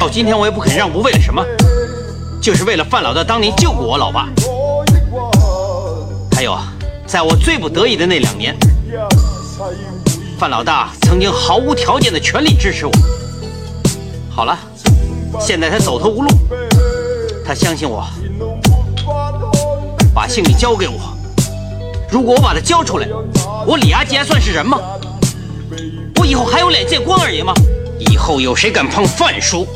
到今天我也不肯让步，为了什么？就是为了范老大当年救过我老爸。还有啊，在我最不得已的那2年，范老大曾经毫无条件的全力支持我。好了，现在他走投无路，他相信我，把姓李交给我。如果我把他交出来，我李阿杰还算是人吗？我以后还有脸见关二爷吗？以后有谁敢碰范叔，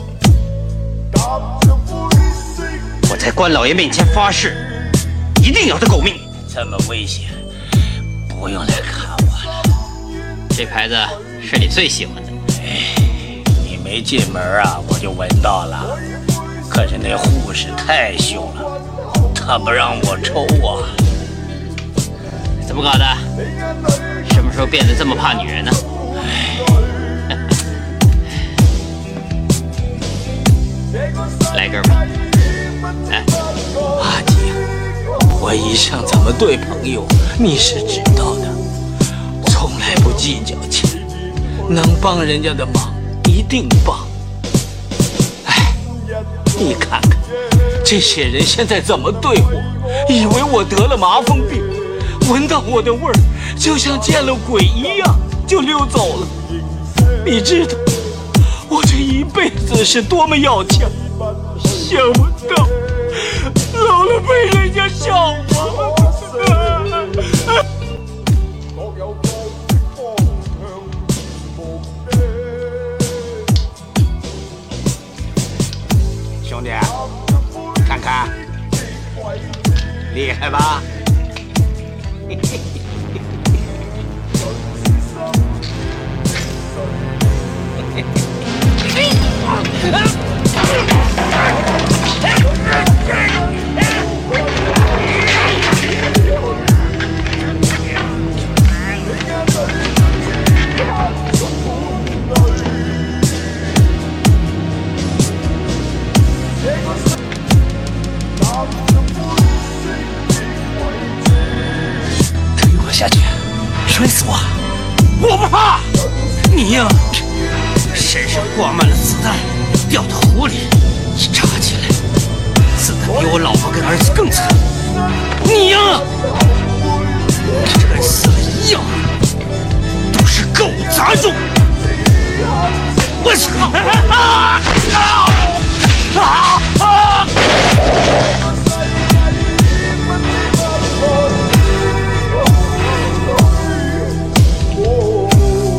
我在关老爷面前发誓，一定要他狗命。 这么危险，不用来看我了。 这牌子是你最喜欢的。 你没进门啊，我就闻到了。可是那护士太凶了，她不让我抽啊。 怎么搞的？什么时候变得这么怕女人呢？来根吧。哎， 阿姐，我一向怎么对朋友，你是知道的，从来不计较钱，能帮人家的忙一定帮。哎，你看看这些人现在怎么对我，以为我得了麻风病，闻到我的味儿就像见了鬼一样就溜走了。你知道我这一辈子是多么要强，想不到老了被人家笑我。兄弟，看看，厉害吧？推我下去，摔死我！ 我不怕，你呀，身上挂满了子弹，掉到湖里一扎起来，死的比我老婆跟儿子更惨。你呀，这跟死了一样，都是狗杂种！我操！